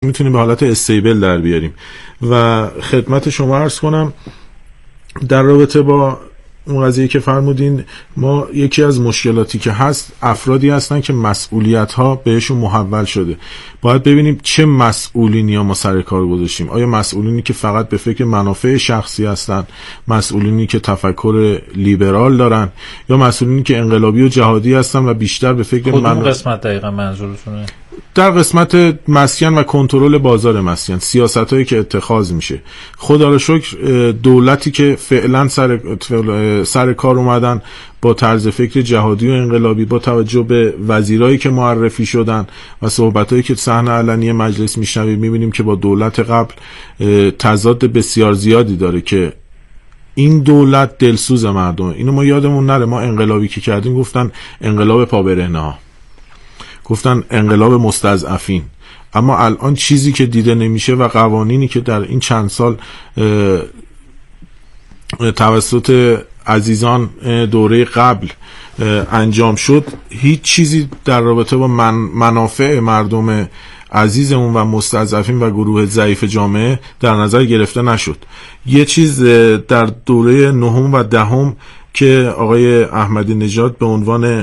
میتونیم به حالت استیبل در بیاریم. و خدمت شما عرض کنم در رابطه با اون قضیه که فرمودین، ما یکی از مشکلاتی که هست افرادی هستن که مسئولیت ها بهشون محول شده. باید ببینیم چه مسئولینی ها ما سر کار گذاشتیم. آیا مسئولینی که فقط به فکر منافع شخصی هستن، مسئولینی که تفکر لیبرال دارن، یا مسئولینی که انقلابی و جهادی هستن و بیشتر به فکر قسمت دقیقا منظورتونه؟ در قسمت مسکن و کنترل بازار مسکن، سیاستایی که اتخاذ میشه. خدا رو شکر دولتی که فعلا سر کار اومدن با طرز فکر جهادی و انقلابی، با توجه به وزیرایی که معرفی شدن و صحبتایی که صحنه علنی مجلس میشنویم، میبینیم که با دولت قبل تضاد بسیار زیادی داره که این دولت دلسوز مردمه. اینو ما یادمون نره. ما انقلابی که کردیم گفتن انقلاب پابرهنه ها، گفتن انقلاب مستضعفین، اما الان چیزی که دیده نمیشه و قوانینی که در این چند سال توسط عزیزان دوره قبل انجام شد، هیچ چیزی در رابطه با منافع مردم عزیزمون و مستضعفین و گروه ضعیف جامعه در نظر گرفته نشد. یه چیز در دوره نهم و دهم که آقای احمدی نژاد به عنوان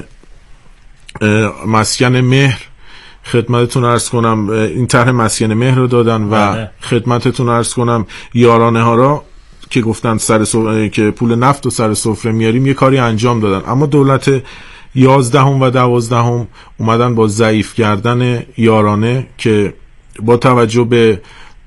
مسکن مهر خدمتتون عرض کنم، این طرح مسکن مهر رو دادن و خدمتتون عرض کنم یارانه ها را که گفتن که پول نفت و سر سفره میاریم، یه کاری انجام دادن. اما دولت 11 و 12 اومدن با ضعیف کردن یارانه که با توجه به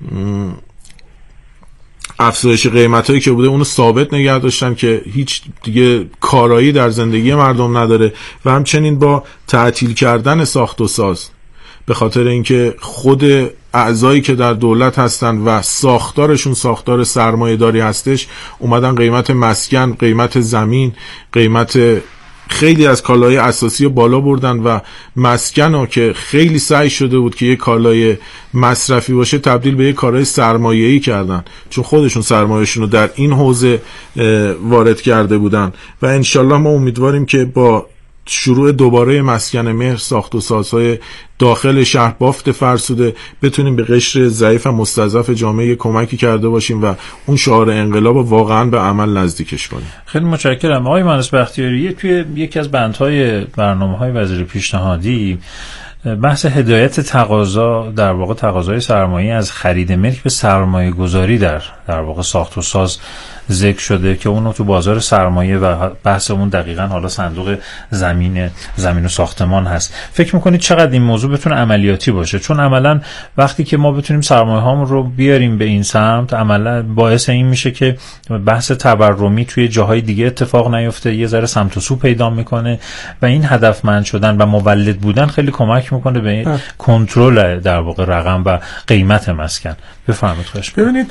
افزایش قیمتایی که بوده اونو ثابت نگه داشتن که هیچ دیگه کارایی در زندگی مردم نداره، و همچنین با تعطیل کردن ساخت و ساز، به خاطر اینکه خود اعضایی که در دولت هستن و ساختارشون ساختار سرمایه‌داری هستش، اومدن قیمت مسکن، قیمت زمین، قیمت خیلی از کالای اساسی بالا بردن و مسکن ها که خیلی سعی شده بود که یک کالای مصرفی باشه تبدیل به یک کالای سرمایه‌ای کردن، چون خودشون سرمایه‌شون رو در این حوزه وارد کرده بودن. و انشالله ما امیدواریم که با شروع دوباره مسکن مهر، ساخت و سازهای داخل شهر، بافت فرسوده، بتونیم به قشر ضعیف و مستضعف جامعه کمکی کرده باشیم و اون شعار انقلاب واقعا به عمل نزدیکش کنیم. خیلی متشکرم. آقای مهندس بختیاری، توی یکی از بندهای برنامه‌های وزیر پیشنهادی بحث هدایت تقاضا، در واقع تقاضای سرمایه از خرید ملک به سرمایه گذاری در واقع ساخت و ساز ذکر شده که اونو تو بازار سرمایه و بحث اون دقیقاً حالا صندوق زمین و ساختمان هست. فکر میکنید چقدر این موضوع بتونه عملیاتی باشه؟ چون عملاً وقتی که ما بتونیم سرمایه هامون رو بیاریم به این سمت، عملاً باعث این میشه که بحث تورمی توی جاهای دیگه اتفاق نیفته، یه ذره سمت و سو پیدا میکنه و این هدفمند شدن و مولد بودن خیلی کمک میکنه به کنترل در واقع رقم و قیمت مسکن. بفرمایید. خواهش ببینید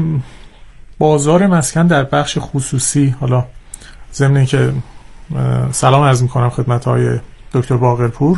بازار مسکن در بخش خصوصی، حالا ضمن اینکه سلام عرض میکنم خدمت های دکتر باقرپور،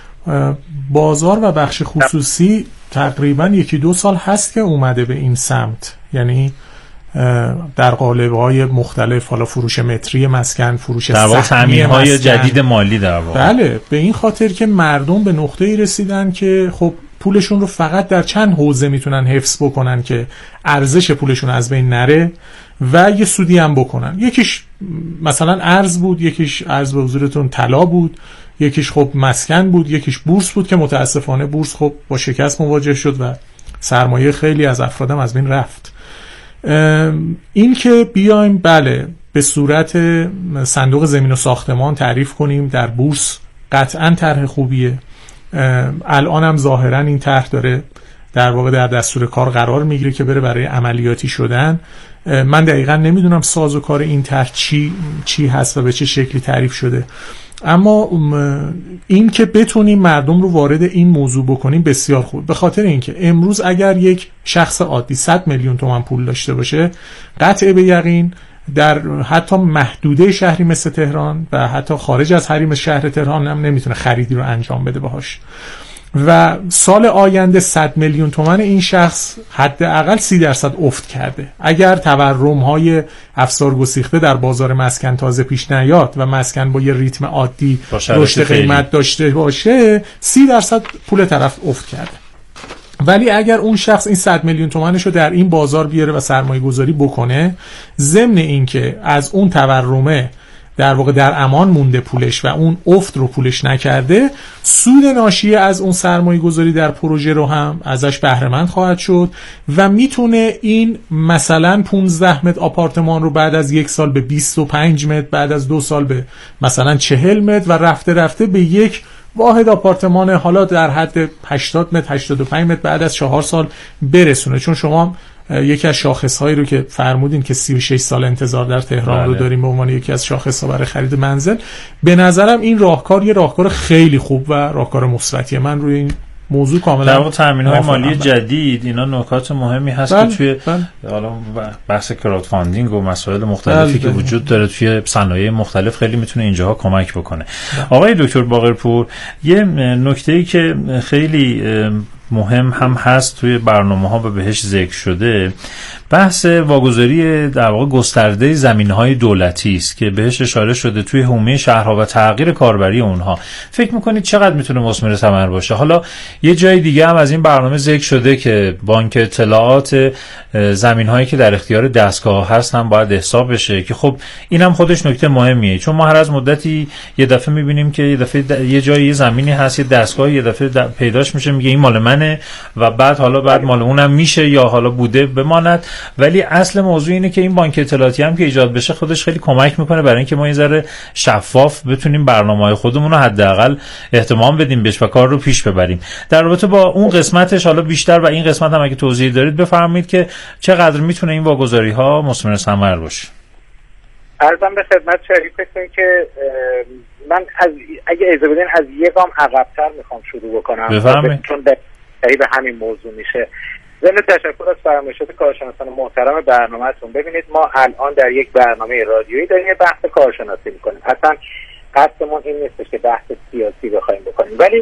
بازار و بخش خصوصی تقریبا 1-2 سال هست که اومده به این سمت، یعنی در قالب‌های مختلف، حالا فروش متری مسکن، فروش تامین‌های جدید مالی در واقع. بله، به این خاطر که مردم به نقطه‌ای رسیدن که خب پولشون رو فقط در چند حوزه میتونن حفظ بکنن که ارزش پولشون از بین نره و یه سودی هم بکنن. یکیش مثلا ارز بود، یکیش ارز به حضورتون طلا بود، یکیش خب مسکن بود، یکیش بورس بود که متاسفانه بورس خب با شکست مواجه شد و سرمایه خیلی از افرادم از بین رفت. این که بیایم بله به صورت صندوق زمین و ساختمان تعریف کنیم در بورس، قطعا طرح خوبیه. الان هم ظاهرا این طرح داره در واقع در دستور کار قرار میگیره که بره برای عملیاتی شدن. من دقیقا نمیدونم سازوکار این طرح چی هست و به چه شکلی تعریف شده، اما این که بتونیم مردم رو وارد این موضوع بکنیم بسیار خوب، به خاطر اینکه امروز اگر یک شخص عادی 100 میلیون تومان پول داشته باشه، قطع به یقین در حتی محدوده شهری مثل تهران و حتی خارج از حریم شهر تهران هم نمیتونه خریدی رو انجام بده باهاش، و سال آینده 100 میلیون تومان این شخص حداقل 30% افت کرده. اگر تورم‌های افسار گسیخته در بازار مسکن تازه پیش نیاد و مسکن با یه ریتم عادی رشد قیمت داشته باشه، 30% پول طرف افت کرده. ولی اگر اون شخص این 100 میلیون تومانش رو در این بازار بیاره و سرمایه گذاری بکنه، ضمن این که از اون تورمه در واقع در امان مونده پولش و اون افت رو پولش نکرده، سود ناشی از اون سرمایه گذاری در پروژه رو هم ازش بهره مند خواهد شد و میتونه این مثلا 15 متر آپارتمان رو بعد از 1 سال به 25 متر، بعد از 2 سال به مثلا 40 متر و رفته رفته به یک واحد آپارتمان حالا در حد 80 متر 85 متر بعد از 4 سال برسونه. چون شما یکی از شاخص‌هایی رو که فرمودین که 36 سال انتظار در تهران رو داریم به عنوان یکی از شاخص‌ها برای خرید منزل، به نظرم این راهکار یه راهکار خیلی خوب و راهکار مثبتیه. من روی این موضوع کاملا در واقع تامین‌های مالی جدید اینا نکات مهمی هست که توی حالا بحث کراود فاندینگ و مسائل مختلفی که وجود داره توی صنایع مختلف خیلی میتونه اینجاها کمک بکنه. آقای دکتر باقرپور، یه نکته‌ای که خیلی مهم هم هست توی برنامه‌ها و بهش ذکر شده، بحث واگذاری در واقع گسترده زمین‌های دولتی است که بهش اشاره شده توی حومه شهرها و تغییر کاربری اونها. فکر می‌کنید چقدر میتونه مثمر ثمر باشه؟ حالا یه جای دیگه هم از این برنامه ذکر شده که بانک اطلاعات زمین‌هایی که در اختیار دستگاه هست هم باید حساب بشه، که خب اینم خودش نکته مهمیه، چون ما هر از مدتی یه دفعه می‌بینیم که یه دفعه یه جایی یه زمینی هست، یه دستگاهی یه دفعه پیداش میشه میگه این مال منه و بعد مال اونم میشه یا حالا بوده بماند. ولی اصل موضوع اینه که این بانک اطلاعاتی هم که ایجاد بشه خودش خیلی کمک میکنه برای اینکه ما یه ذره شفاف بتونیم برنامه‌های خودمون رو حداقل اهتمام بدیم بهش و کار رو پیش ببریم. در رابطه با اون قسمتش حالا بیشتر و این قسمت هم اگه توضیح دارید بفرمایید که چقدر میتونه این واگذاری‌ها مثمر ثمر باشه. عرضم به خدمت شریفتون که من اگه اجازه بدین از یه گام عقب‌تر میخوام شروع بکنم، چون به همین موضوع میشه. ضمن تشکر از فرمایشات کارشناسان محترم برنامه‌تون. ببینید ما الان در یک برنامه رادیویی داریم یه بحث کارشناسی میکنیم، اصلا قصدمون این نیستش که بحث سیاسی بخوایم بکنیم، ولی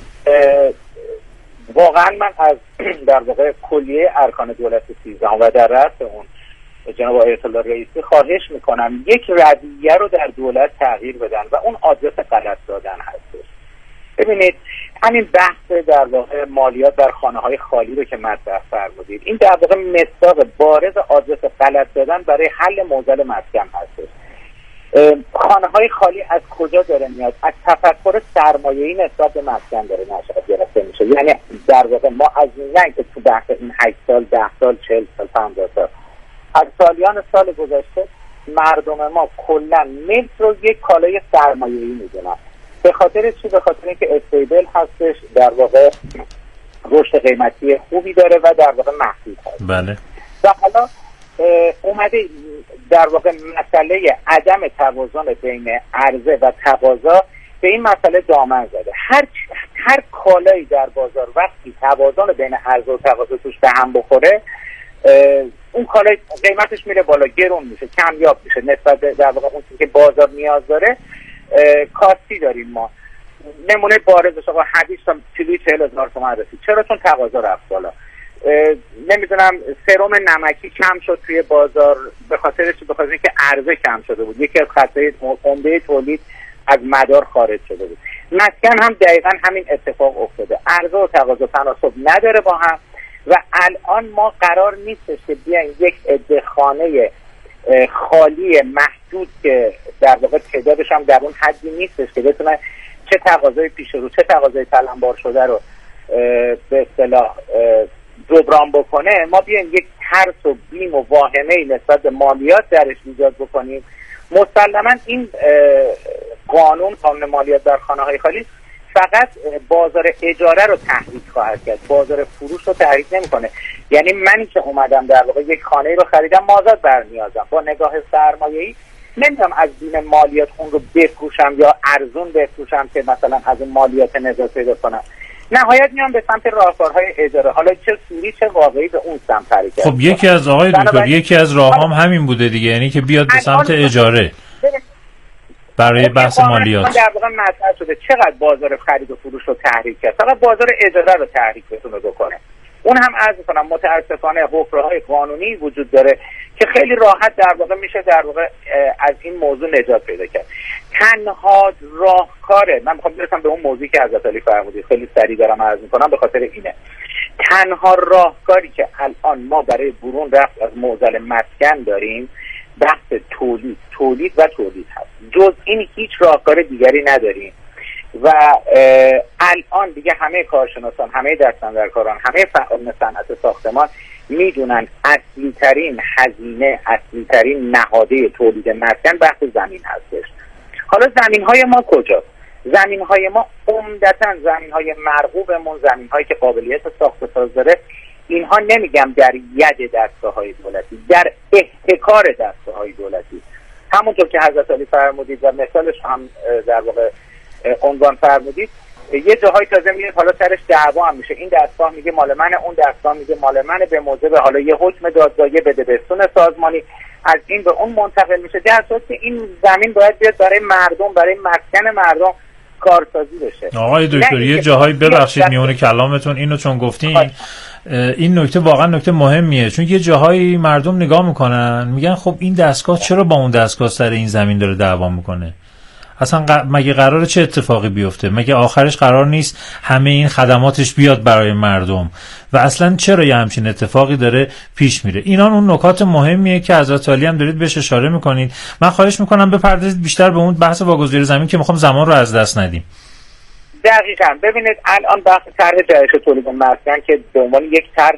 واقعا من از در واقع کلیه ارکان دولت 13 و در رأس اون جناب آیت الله رئیسی خواهش میکنم یک رویه رو در دولت تغییر بدن و اون آدرس غلط دادن هستش. ببینید همین بحث در واقع مالیات بر خانه‌های خالی رو که مطرح فرمودید، این در واقع مصداق بارز آدرس غلط دادن برای حل معضل مسکن هستش. خانه‌های خالی از کجا داره میاد؟ از تفکر سرمایه‌ای نسبت به مسکن داره نشأت گرفته میشه. یعنی در واقع ما از نه که تو بحث این 8 سال 10 سال 40 سال 50 سال از سالیان سال گذشته مردم ما کلا ملک رو یک کالای سرمایه‌ای میدونن. به خاطر چی؟ به خاطر اینکه استیبل هستش، در واقع رشد قیمتی خوبی داره و در واقع محدود هست. بله. و حالا اومده در واقع مسئله عدم توازن بین عرضه و تقاضا به این مسئله دامن زده. هر کالایی در بازار وقتی توازن بین عرضه و تقاضا توش به هم بخوره، اون کالای قیمتش میره بالا، گرون میشه، کمیاب میشه نسبت به در واقع اون چیزی که بازار نیاز داره. کاستی داریم ما. نمونه بارزش آقا حدیث تا کیلویی 40,000 تومان رسید. چرا؟ چون تقاضا رفت بالا. نمیدونم سرم نمکی کم شد توی بازار به خاطر چی؟ به خاطر اینکه عرضه کم شده بود. یکی از خطای عمده تولید از مدار خارج شده بود. مسکن هم دقیقاً همین اتفاق افتاده. عرضه و تقاضا تناسب نداره با هم و الان ما قرار نیستش که بیایم یک عده خانه خالی محدود که در واقع تعدادش هم در اون حدی نیستش که بتونه چه تقاضای پیش رو چه تقاضای تلمبار شده رو به اصطلاح جبران بکنه، ما بیایم یک ترس و بیم و واهمه‌ای نسبت به مالیات درش ایجاد بکنیم. مسلماً این قانون مالیات در خانه‌های خالی فقط بازار اجاره رو تحریک خواهد کرد، بازار فروش رو تحریک نمی‌کنه. یعنی منی که اومدم در واقع یک خانه رو خریدم مازاد برنیازم، با نگاه سرمایه‌ای نمیدونم از بین مالیات اون رو بفروشم یا ارزون بفروشم که مثلا از اون مالیات نجات پیدا کنم. نهایت میام به سمت راهکارهای اجاره، حالا چه سوری چه واقعی به اون سمت حرکت. خب یکی از آقای دکتر یکی از راهام همین بوده دیگه، یعنی که بیاد به سمت اجاره برای بحث مالیات. در واقع مطرح شده چقدر بازار خرید و فروش رو تحریک کرد، فقط بازار اجاره رو تحریک بتونه بکنه. اون هم عرض کنم متاسفانه حکم‌های قانونی وجود داره که خیلی راحت در واقع میشه در واقع از این موضوع نجات پیدا کرد. تنها راهکاره، من میخوام برسم به اون موضوعی که حضرت علی فرمودید، خیلی سریع دارم عرض میکنم به خاطر اینه، تنها راهکاری که الان ما برای برون رفت از معضل مسکن داریم بحث تولید هست. جز این هیچ راهکار دیگری نداریم و الان دیگه همه کارشناسان، همه دستاندرکاران، همه فعالان صنعت ساختمان میدونن اصلی ترین هزینه، اصلی ترین نهاده تولید مسکن بحث زمین هستش. حالا زمین های ما کجاست؟ زمین های ما عمدتاً زمین های مرغوبمون، زمین هایی که قابلیت ساخت و ساز داره، اینها نمیگم در ید دستگاه های دولتی، در احتکار دستگاه های دولتی. همونطور که حضرت علی فرمودید و مثالش هم در واقع عنوان فرمودید، یه جاهای تازه میگه حالا سرش دعوا هم میشه، این دستگاه میگه مال منه، اون دستگاه میگه مال منه، به موجب حالا یه حکم دادگاهی بدبستون سازمانی از این به اون منتقل میشه، در صورتی که این زمین باید بیاد برای مردم، برای مسکن مردم کارسازی بشه. آقای دکتر یه جاهایی ببخشید میونه کلامتون اینو چون گفتین، این نکته واقعا نکته مهمیه، چون یه جاهایی مردم نگاه میکنن میگن خب این دستگاه چرا با اون دستگاه سر این زمین داره دعوا میکنه؟ اصلا مگه قراره چه اتفاقی بیفته؟ مگه آخرش قرار نیست همه این خدماتش بیاد برای مردم؟ و اصلا چرا یه همچین اتفاقی داره پیش میره؟ اینا اون نکات مهمیه که حضرت علی هم دارید بهش اشاره میکنید. من خواهش میکنم بپردازید بیشتر به اون بحث واگذاری زمین که میخوام زمان رو از دست ندیم. دقیقاً. ببینید الان بحث طرح جهش تولید مسکن که به عنوان یک طرح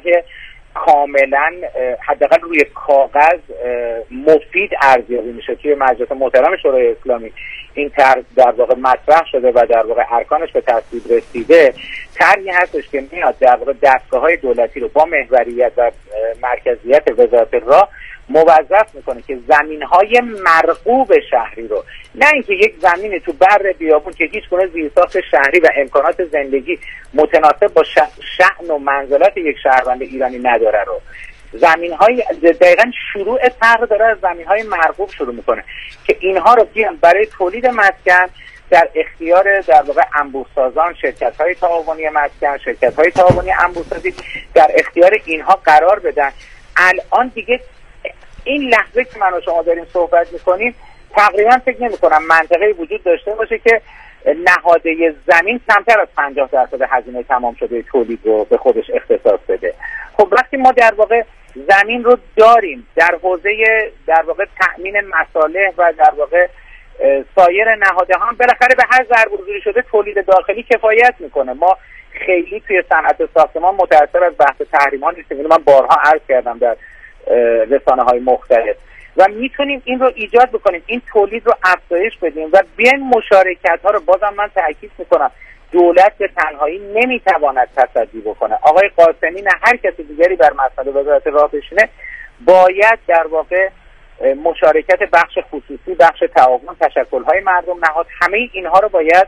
کاملا حداقل روی کاغذ مفید ارزیابی میشه توی مجلس محترم شورای اسلامی، این طرح در واقع مطرح شده و در واقع ارکانش به تصویب رسیده. طرحی هستش که میاد در واقع دستگاه‌های دولتی رو با محوریت و مرکزیت وزارت راه موظف میکنه که زمین‌های مرغوب شهری رو، نه اینکه یک زمین تو بر بیابون که هیچ گونه زیرساخت شهری و امکانات زندگی متناسب با شأن و منزلت یک شهروند ایرانی نداره رو، زمین‌های دقیقاً شروع طرح داره از زمین‌های مرغوب شروع میکنه که اینها رو بیان برای تولید مسکن در اختیار در واقع انبوه‌سازان، شرکت‌های تعاونی مسکن، شرکت‌های تعاونی انبوه‌سازی در اختیار اینها قرار بدن. الان دیگه این لحظه که من و شما داریم صحبت میکنیم تقریبا فکر نمی‌کنم منطقه‌ای وجود داشته باشه که نهاده زمین کمتر از 50% هزینه تمام شده تولید رو به خودش اختصاص بده. خب وقتی ما در واقع زمین رو داریم در حوزه در واقع تأمین مصالح و در واقع سایر نهادها هم بالاخره به هر ضرب‌گذاری شده تولید داخلی کفایت میکنه. ما خیلی توی صنعت ساختمان متأثر از بحث تحریم‌ها نیستیم. من بارها عرض کردم در رسانه‌های مختلف و میتونیم این رو ایجاد بکنیم، این تولید رو افزایش بدیم و بیایم مشارکت‌ها رو، بازم من تأکید میکنم دولت به تنهایی نمیتواند تصدی بکنه. آقای قاسمی نه هر کسی دیگری بر مسئله وزارت راه بشینه، باید در واقع مشارکت بخش خصوصی، بخش تعاون، تشکل‌های مردم، نهاد، همه اینها رو باید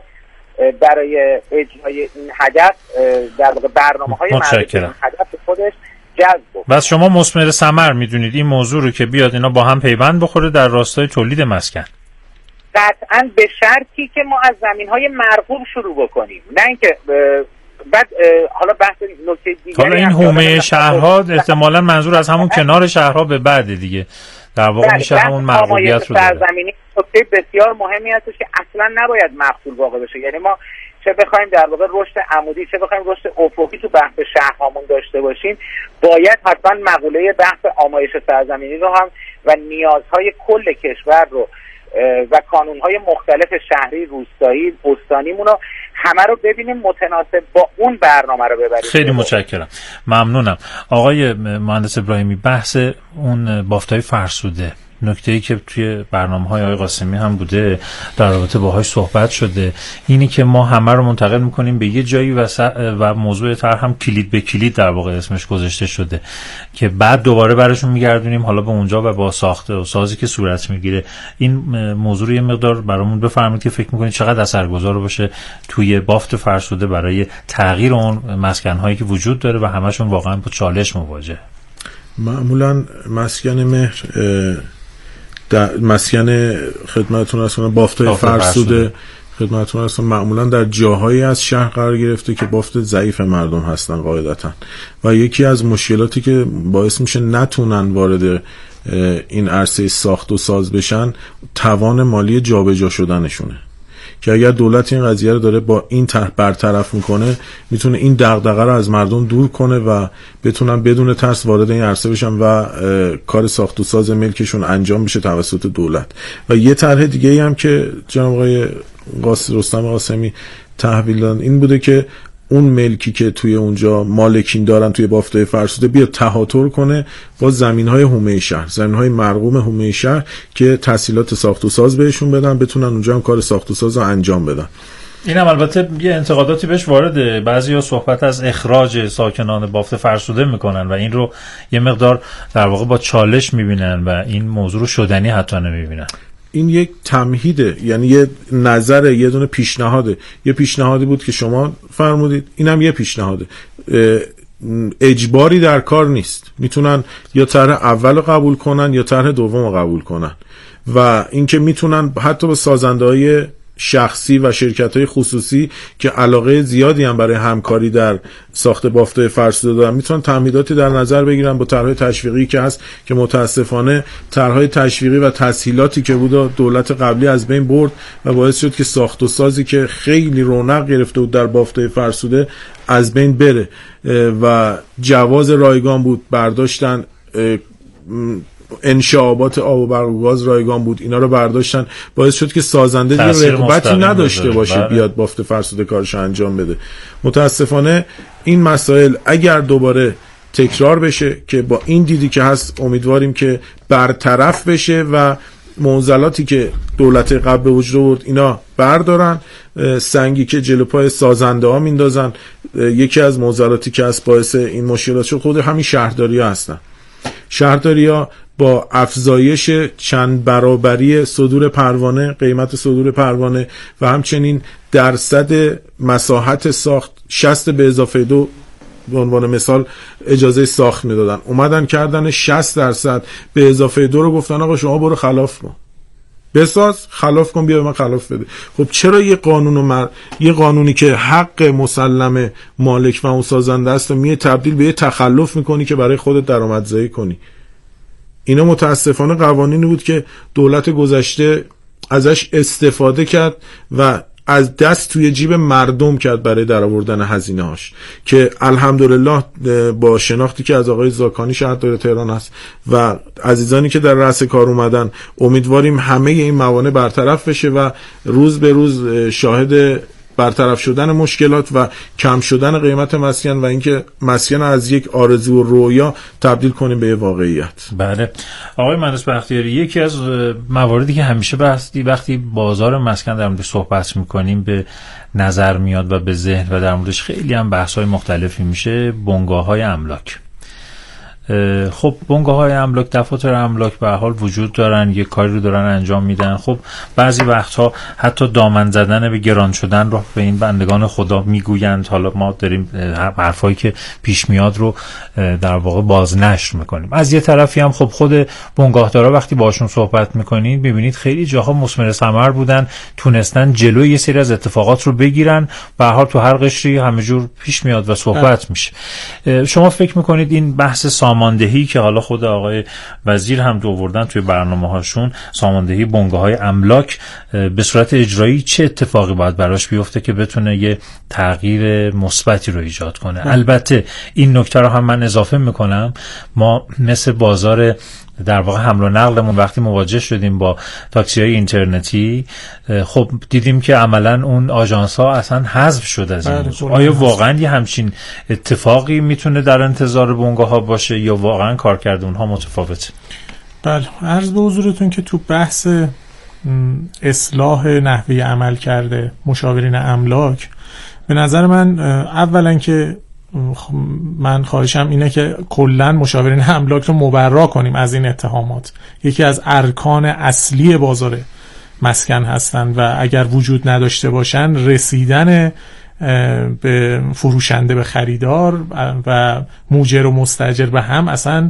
برای اجرای این هدف در واقع برنامه‌های مردم هدف خودش جذب بکنه. بس شما مثمر ثمر میدونید این موضوع رو که بیاد اینا با هم پیوند بخوره در راستای تولید مسکن؟ قطعاً به شرطی که ما از زمین‌های مرغوب شروع بکنیم، نه اینکه بعد حالا بحث نکته دیگه. حالا این حومه شهرها احتمالاً منظور از همون کنار شهرها به بعد دیگه در واقع میشه همون مرغوبیت رو داره. زمینی نکته بسیار مهمی هستش که اصلا نباید مقصول واقع بشه. یعنی ما چه بخوایم در واقع رشد عمودی، چه بخوایم رشد افقی تو بحث شهرهامون داشته باشیم، باید حتما مقوله بحث آمایش سرزمینی رو هم و نیازهای کل کشور رو و کانونهای مختلف شهری، روستایی، استانیمون رو همه رو ببینیم متناسب با اون برنامه رو ببریم. خیلی متشکرم، ممنونم. آقای مهندس ابراهیمی، بحث اون بافت‌های فرسوده، نکته‌ای که توی برنامه‌های آقای قاسمی هم بوده، در رابطه باهاش صحبت شده، اینی که ما همه رو منتقل می‌کنیم به یه جایی و موضوع طرح هم کلید به کلید در واقع اسمش گذاشته شده که بعد دوباره براشون میگردونیم حالا به اونجا و با ساخته و سازی که صورت میگیره. این موضوع رو یه مقدار برامون بفرمایید که فکر می‌کنید چقدر اثرگذار باشه توی بافت فرسوده برای تغییر اون مسکن‌هایی که وجود داره و همشون واقعا با چالش مواجهه. معمولاً مسکن مهر در مسکن خدمتتون هستم بافت‌های فرسوده خدمتتون هستم معمولا در جاهایی از شهر قرار گرفته که بافت ضعیف مردم هستن قاعدتاً و یکی از مشکلاتی که باعث میشه نتونن وارد این عرصه ساخت و ساز بشن توان مالی جابجا شدنشونه. که اگر دولت این قضیه رو داره با این برطرف میکنه میتونه این دغدغه رو از مردم دور کنه و بتونن بدون ترس وارد این عرصه بشن و کار ساخت و ساز ملکشون انجام بشه توسط دولت. و یه طرح دیگه هم که جناب آقای رستم قاسمی تحویل دادن این بوده که اون ملکی که توی اونجا مالکین دارن توی بافتای فرسوده بیاد تهاتر کنه با زمین‌های حومه شهر، زمین‌های مرغوم حومه شهر که تسهیلات ساخت و ساز بهشون بدن، بتونن اونجا هم کار ساخت و ساز رو انجام بدن. این هم البته یه انتقاداتی بهش وارده، بعضیا صحبت از اخراج ساکنان بافت فرسوده میکنن و این رو یه مقدار در واقع با چالش میبینن و این موضوع رو شدنی حتی نمیبینن. این یک تمهیده، یعنی یه نظر، یه دونه پیشنهاده، یه پیشنهادی بود که شما فرمودید، اینم یه پیشنهاده، اجباری در کار نیست، میتونن یا طرح اول قبول کنن یا طرح دوم قبول کنن و اینکه میتونن حتی به سازنده‌های شخصی و شرکت‌های خصوصی که علاقه زیادی هم برای همکاری در ساخت بافت‌های فرسوده دارن میتونن تمهیداتی در نظر بگیرن با طرح‌های تشویقی که هست که متاسفانه طرح‌های تشویقی و تسهیلاتی که بود دولت قبلی از بین برد و باعث شد که ساخت و سازی که خیلی رونق گرفته بود در بافت‌های فرسوده از بین بره و جواز رایگان بود برداشتن، انشابات آب و برق و گاز رایگان بود اینا رو برداشتن، باعث شد که سازنده دیگه رغبتی نداشته باشه بیاد بافت فرسوده کارش انجام بده. متاسفانه این مسائل اگر دوباره تکرار بشه که با این دیدی که هست امیدواریم که برطرف بشه و معضلاتی که دولت قبل به وجود آورد اینا بردارن، سنگی که جلو پای سازنده ها میندازن. یکی از معضلاتی که هست باعث این مشکلات شد خود همین شهرداری ها هستن. شهرداری ها با افزایش چند برابری صدور پروانه، قیمت صدور پروانه و همچنین درصد مساحت ساخت 60 به اضافه 2 به عنوان مثال اجازه ساخت میدادن، اومدن کردن 60% به اضافه 2 رو گفتن آقا شما برو خلاف کن، بساز خلاف کن بیا به من خلاف بده. خب چرا یه قانونی که حق مسلم مالک و اون سازنده است میه تبدیل به یه تخلف میکنی که برای خودت درآمدزایی کنی؟ اینا متاسفانه قوانینی بود که دولت گذشته ازش استفاده کرد و از دست توی جیب مردم کرد برای درآوردن هزینه هاش که الحمدلله با شناختی که از آقای زاکانی شهردار تهران هست و عزیزانی که در رأس کار اومدن امیدواریم همه این موانع برطرف بشه و روز به روز شاهد برطرف شدن مشکلات و کم شدن قیمت مسکن و اینکه مسکن از یک آرزو و رویا تبدیل کنیم به واقعیت. بله آقای مهندس بختیاری، یکی از مواردی که همیشه وقتی بازار مسکن در موردش صحبت میکنیم به نظر میاد و به ذهن و در موردش خیلی هم بحث‌های مختلفی میشه، بنگاه‌های املاک. خب بنگاه‌های املاک، دفاتر املاک به هر حال وجود دارن، یه کاری رو دارن انجام میدن. خب بعضی وقتها حتی دامن زدن به گران شدن رو به این بندگان خدا میگویند. حالا ما داریم حرفایی که پیش میاد رو در واقع بازنشر میکنیم. از یه طرفی هم خب خود بنگاهدارا وقتی باشون صحبت میکنید ببینید خیلی جاها مثمر ثمر بودن، تونستن جلوی یه سری از اتفاقات رو بگیرن. به هر حال تو هر قشری همه جور پیش میاد و صحبت میشه. شما فکر میکنید این بحث ساماندهی که حالا خود آقای وزیر هم آوردن توی برنامه‌هاشون، ساماندهی بنگاه‌های املاک به صورت اجرایی چه اتفاقی باید براش بیفته که بتونه یه تغییر مثبتی رو ایجاد کنه؟ البته این نکته رو هم من اضافه میکنم، ما مثل بازار در واقع حمل و نقلمون وقتی مواجه شدیم با تاکسی‌های اینترنتی خب دیدیم که عملاً اون آژانس‌ها اصلا حذف شد از این موضوع. آیا واقعاً یه همچین اتفاقی میتونه در انتظار بنگاه‌ها باشه یا واقعاً کارکرد اونها متفاوته؟ بله، عرض به حضورتون که تو بحث اصلاح نحوه عمل کرده مشاورین املاک، به نظر من اولا که من خواهشم اینه که کلن مشاورین املاک رو مبرا کنیم از این اتهامات. یکی از ارکان اصلی بازار مسکن هستن و اگر وجود نداشته باشن رسیدن به فروشنده به خریدار و موجر و مستاجر به هم اصلا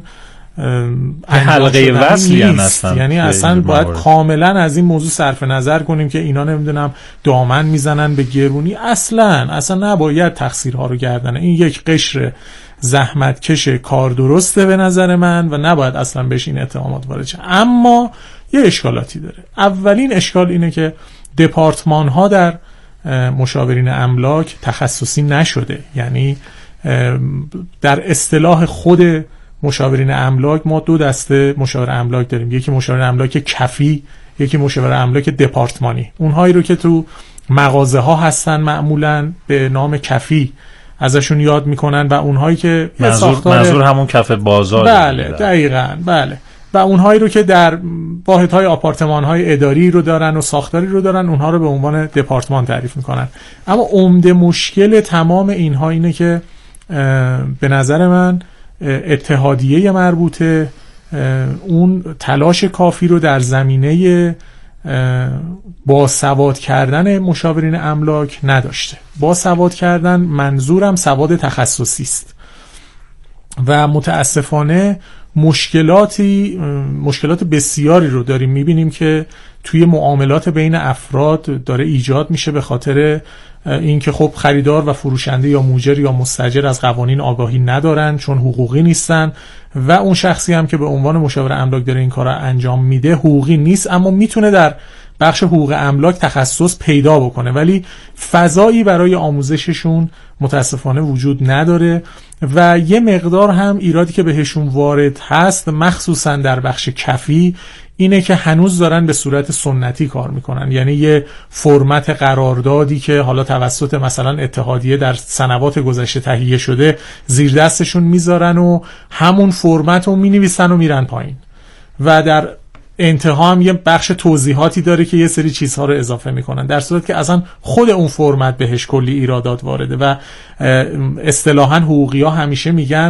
حلقه وصلی هستن. یعنی اصلا باید کاملا از این موضوع صرف نظر کنیم که اینا نمیدونم دامن میزنن به گرونی. اصلا نباید تقصیرها رو گردن این یک قشر زحمتکش کار درسته به نظر من و نباید اصلا بهش این اتهامات وارد شه. اما یه اشکالاتی داره. اولین اشکال اینه که دپارتمان ها در مشاورین املاک تخصصی نشده. یعنی در اصطلاح خود مشاورین املاک ما دو دسته مشاور املاک داریم، یکی مشاور املاک کفی، یکی مشاور املاک دپارتمانی. اونهایی رو که تو مغازه ها هستن معمولاً به نام کفی ازشون یاد میکنن و اونهایی که منظور همون کف بازار. بله دقیقاً، بله. و اونهایی رو که در واحدهای آپارتمان‌های اداری رو دارن و ساختاری رو دارن، اونها رو به عنوان دپارتمان تعریف میکنن. اما عمده مشکل تمام اینها اینه که به نظر من اتحادیه مربوطه اون تلاش کافی رو در زمینه باسواد کردن مشاورین املاک نداشته. باسواد کردن منظورم سواد تخصصی است و متاسفانه مشکلات بسیاری رو داریم میبینیم که توی معاملات بین افراد داره ایجاد میشه به خاطر اینکه خب خریدار و فروشنده یا موجر یا مستاجر از قوانین آگاهی ندارن چون حقوقی نیستن و اون شخصی هم که به عنوان مشاور املاک داره این کار رو انجام میده حقوقی نیست اما میتونه در بخش حقوق املاک تخصص پیدا بکنه ولی فضایی برای آموزششون متاسفانه وجود نداره و یه مقدار هم ایرادی که بهشون وارد هست مخصوصا در بخش کفی اینه که هنوز دارن به صورت سنتی کار میکنن. یعنی یه فرمت قراردادی که حالا توسط مثلا اتحادیه در سنوات گذشته تهیه شده زیر دستشون میذارن و همون فرمت رو مینویسن و میرن پایین و در انتها هم یه بخش توضیحاتی داره که یه سری چیزها رو اضافه میکنن در صورت که اصلا خود اون فرمت بهش کلی ایرادات وارده و اصطلاحاً حقوقی‌ها همیشه میگن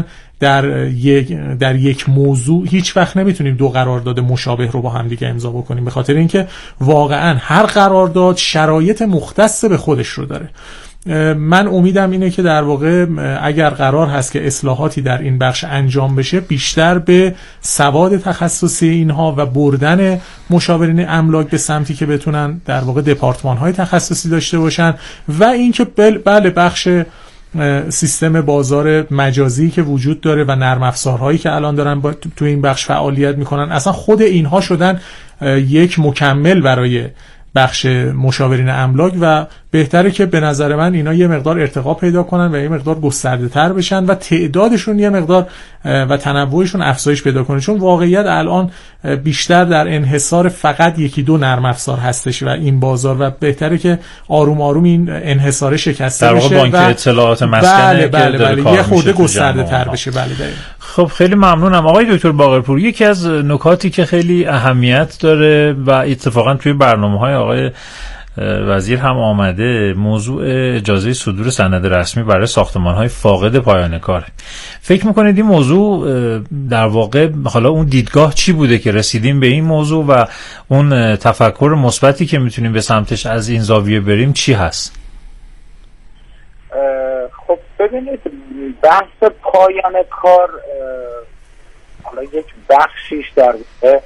در یک موضوع هیچ وقت نمیتونیم دو قرارداد مشابه رو با هم دیگه امضا بکنیم به خاطر اینکه واقعاً هر قرارداد شرایط مختص به خودش رو داره. من امیدم اینه که در واقع اگر قرار هست که اصلاحاتی در این بخش انجام بشه بیشتر به سواد تخصصی اینها و بردن مشاورین املاک به سمتی که بتونن در واقع دپارتمان‌های تخصصی داشته باشن و اینکه بله بخش سیستم بازار مجازی که وجود داره و نرم افزارهایی که الان دارن تو این بخش فعالیت میکنن اصلا خود اینها شدن یک مکمل برای بخش مشاورین املاک و بهتره که به نظر من اینا یه مقدار ارتقا پیدا کنن و یه مقدار گسترده تر بشن و تعدادشون یه مقدار و تنوعشون افزایش پیدا کنه چون واقعیت الان بیشتر در انحصار فقط یکی دو نرم افزار هستش و این بازار و بهتره که آروم آروم این انحصار شکسته بشه در واقع بانک اطلاعات مسکنه بله یه خورده گسترده تر بشه. بله خب خیلی ممنونم آقای دکتر باقرپور. یکی از نکاتی که خیلی اهمیت داره و اتفاقا توی برنامه‌های آقای وزیر هم آمده موضوع اجازه صدور سند رسمی برای ساختمان‌های فاقد پایان کار. فکر می‌کنید این موضوع در واقع حالا اون دیدگاه چی بوده که رسیدیم به این موضوع و اون تفکر مثبتی که میتونیم به سمتش از این زاویه بریم چی هست؟ خب ببینید بحث پایان کار حالا یک بخشیش در واقع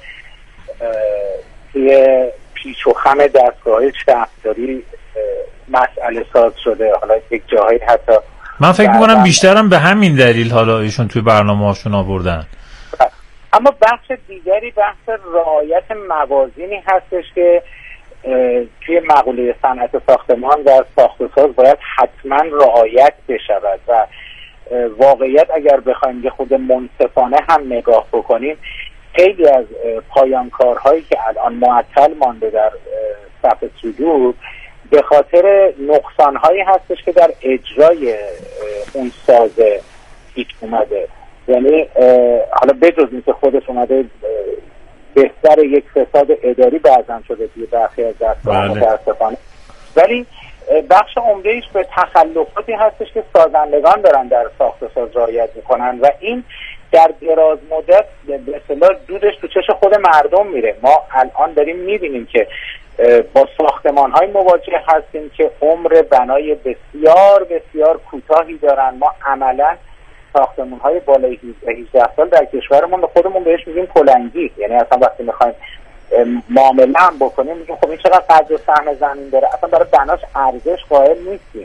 پیچ و خم دستگاه‌های شهرداری مسئله ساز شده. حالا یک جاهایی حتی من فکر می‌کنم بیشترم به همین دلیل حالا ایشون توی برنامه‌هاشون آوردن. اما بخش دیگری بحث رعایت موازینی هستش که توی مقوله صنعت ساختمان و ساخت و ساز باید حتما رعایت بشود و واقعیت اگر بخوایم یه خود منصفانه هم نگاه بکنیم خیلی از پایانکارهایی که الان معطل مانده در صف صدور به خاطر نقصانهایی هستش که در اجرای اون سازه پیش اومده. یعنی حالا بجز اینکه خودش اومده بهتر یک فساد اداری بعضا شده توی برخی از دستگاه متاسفانه ولی بخش عمده‌ایش به تخلفاتی هستش که سازندگان دارن در ساخت و ساز رعایت میکنن و این در دراز مدت به اصطلاح دودش تو چش خود مردم میره. ما الان داریم میبینیم که با ساختمان‌های مواجه هستیم که عمر بنای بسیار بسیار کوتاهی دارن. ما عملاً ساختمان‌های بالای 18 سال در کشورمون به خودمون بهش میگیم کلنگی. یعنی اصلا وقتی میخوایم معامله هم بکنیم میگیم خب این چقدر قدر و سهم زمین داره اصلا برای بناش ارزش قائل نیستیم.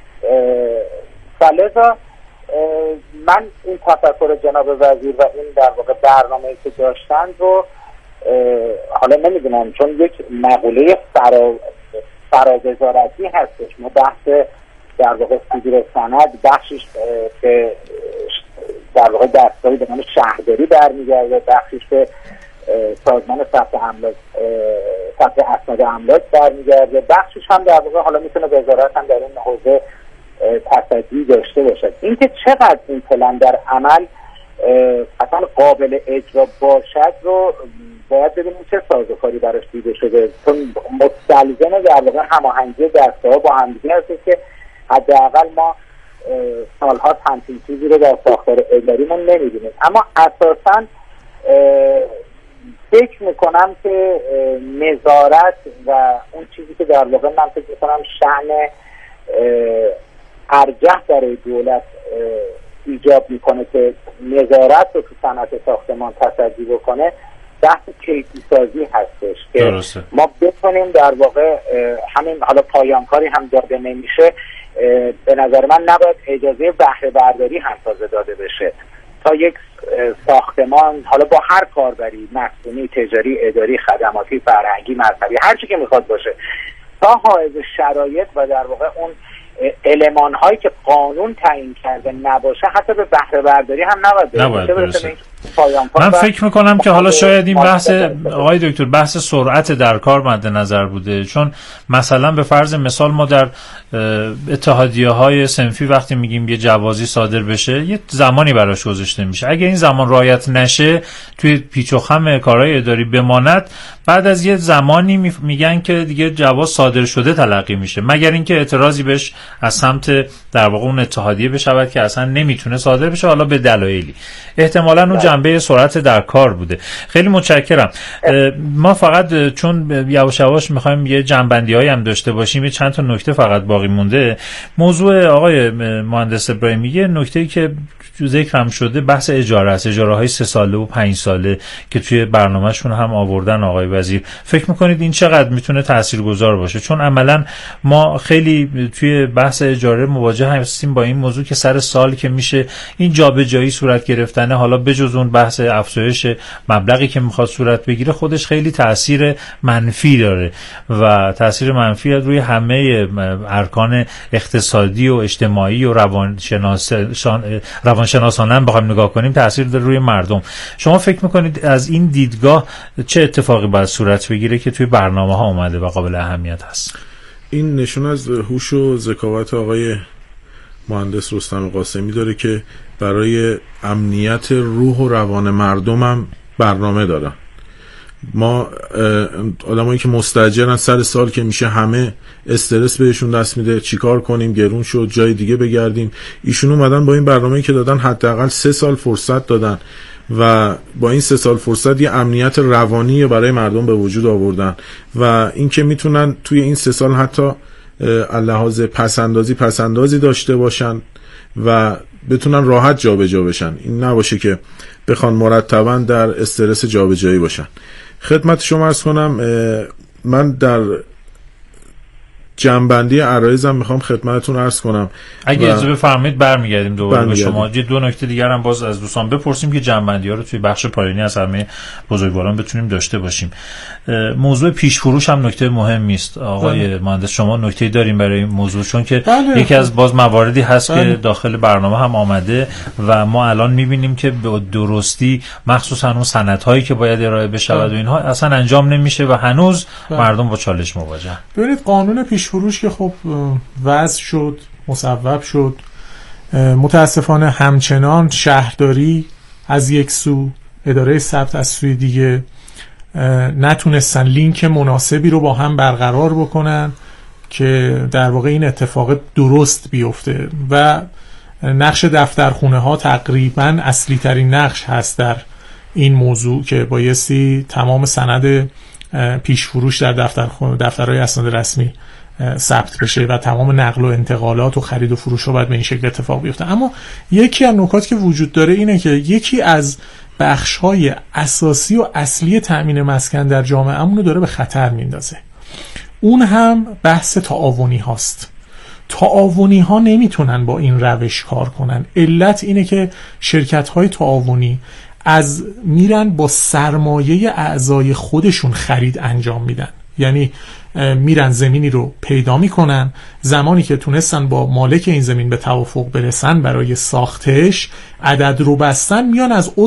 فلذا من این تفکر جناب وزیر و این در واقع برنامه‌ای که داشتن رو حالا نمیدونم چون یک مقوله فرازوزارتی هستش. ما بحث در واقع صدور سند بخشش به در واقع دستگاهی به نام شهرداری برمیگرده، بخشش به سازمان ثبت اسناد املاک برمیگرده، بخشش هم در واقع حالا میتونه وزارت هم در این حوزه تصدی داشته باشد. اینکه چقدر این پلن در عمل اصلا قابل اجرا باشد رو باید ببینیم چه سازوکاری براش دیده شده، چون مستلزم در واقع هماهنگی دستگاه‌ها با همدیگه هست که حداقل ما سالها همچین چیزی رو در ساختار اداریمون نمی‌بینیم. اما اساساً فکر میکنم که نظارت و اون چیزی که در واقع من فکر میکنم شأن ارجح برای دولت ایجاب میکنه که نظارت رو تو صنعت ساختمان تصدی بکنه، بحث کیفی سازی هستش که درسته. ما بتونیم در واقع همین حالا پایانکاری هم داده نمیشه، به نظر من نباید اجازه بهره برداری هم تازه داده بشه تا یک ساختمان حالا با هر کاربری، مسکونی، تجاری، اداری، خدماتی، فرهنگی، مذهبی، هر چی که میخواد باشه، تا حائز شرایط و در واقع اون المان هایی که قانون تعیین کرده نباشه، حتی به بهره برداری هم نباید برسه. من فکر میکنم که حالا شاید این بحث آقای دکتر بحث سرعت در کار مد نظر بوده، چون مثلا به فرض مثال ما در اتحادیه های صنفی وقتی میگیم یه جوازی صادر بشه یه زمانی براش گذاشته میشه، اگه این زمان رعایت نشه توی پیچ و خم کارهای اداری بماند، بعد از یه زمانی میگن که دیگه جواز صادر شده تلقی میشه، مگر اینکه اعتراضی بهش از سمت در واقع اون اتحادیه بشود که اصلا نمیتونه صادر بشه، حالا به دلایلی. احتمالاً اون جنبه سرعت در کار بوده. خیلی متشکرم. ما فقط چون یواش یواش میخوایم یه جنبندی‌هایی هم داشته باشیم، یه چند تا نکته فقط باقی مونده. موضوع آقای مهندس ابراهیمی، یه نکته‌ای که ذکر هم شده بحث اجاره است، اجاره‌های 3 ساله و 5 ساله که توی برنامه‌شون هم آوردن آقای وزیر. فکر می‌کنید این چقدر میتونه تاثیرگذار باشه؟ چون عملاً ما خیلی توی بحث اجاره مواجه هستیم با این موضوع که سر سال که میشه این جابجایی صورت گرفتنه، حالا بجز اون بحث افزایش مبلغی که میخواد صورت بگیره، خودش خیلی تاثیر منفی داره و تاثیر منفی روی همه ارکان اقتصادی و اجتماعی و روانشناسانه هم بخوایم نگاه کنیم تاثیر داره روی مردم. شما فکر میکنید از این دیدگاه چه اتفاقی باید صورت بگیره که توی برنامه ها اومده و قابل اهمیت هست؟ این نشون از هوش و ذکاوت آقای مهندس رستم قاسمی داره که برای امنیت روح و روان مردم هم برنامه دارن. ما آدمایی که مستاجرن سر سال که میشه همه استرس بهشون دست میده، چیکار کنیم، گرون شد، جای دیگه بگردیم. ایشون اومدن با این برنامه‌ای که دادن حداقل 3 سال فرصت دادن و با این 3 سال فرصت یه امنیت روانی برای مردم به وجود آوردن و این که میتونن توی این 3 سال حتی لحاظ پسندازی داشته باشن و بتونن راحت جابجا بشن، این نباشه که بخوان مرتباً در استرس جابجایی باشن. خدمت شما عرض کنم من در جنبندی عرایزم میخوام خدمتتون عرض کنم، اگه اجازه بفرمایید برمیگردیم دوباره به شما. 2 نکته دیگر هم باز از دوستان بپرسیم که جنبندی‌ها رو توی بخش پایانی از همه بزرگواران بتونیم داشته باشیم. موضوع پیش فروش هم نکته مهمی است. آقای مهندس شما نکته‌ای داریم برای این موضوع؟ چون که یکی از باز مواردی هست که داخل برنامه هم آمده و ما الان می‌بینیم که به درستی مخصوصا اون سندهایی که باید ارائه بشه و اینها اصلا انجام نمیشه و هنوز مردم با چالش مواجهن. ببینید قانون پیش فروش که خب وضع شد، مصوب شد، متاسفانه همچنان شهرداری از یک سو، اداره ثبت از سوی دیگه نتونستن لینک مناسبی رو با هم برقرار بکنن که در واقع این اتفاق درست بیفته و نقش دفترخونه ها تقریبا اصلی ترین نقش هست در این موضوع که بایستی تمام سند پیش فروش در دفترهای اسناد رسمی ثبت بشه و تمام نقل و انتقالات و خرید و فروش رو باید به این شکل اتفاق بیفته. اما یکی از نکاتی که وجود داره اینه که یکی از بخش‌های اساسی و اصلی تأمین مسکن در جامعه‌مون رو داره به خطر میندازه. اون هم بحث تعاونی هاست. تعاونی ها نمیتونن با این روش کار کنن. علت اینه که شرکت‌های تعاونی میرن با سرمایه اعضای خودشون خرید انجام میدن. یعنی میرن زمینی رو پیدا میکنن، زمانی که تونستن با مالک این زمین به توافق برسن برای ساختش، عدد رو بستن، میان از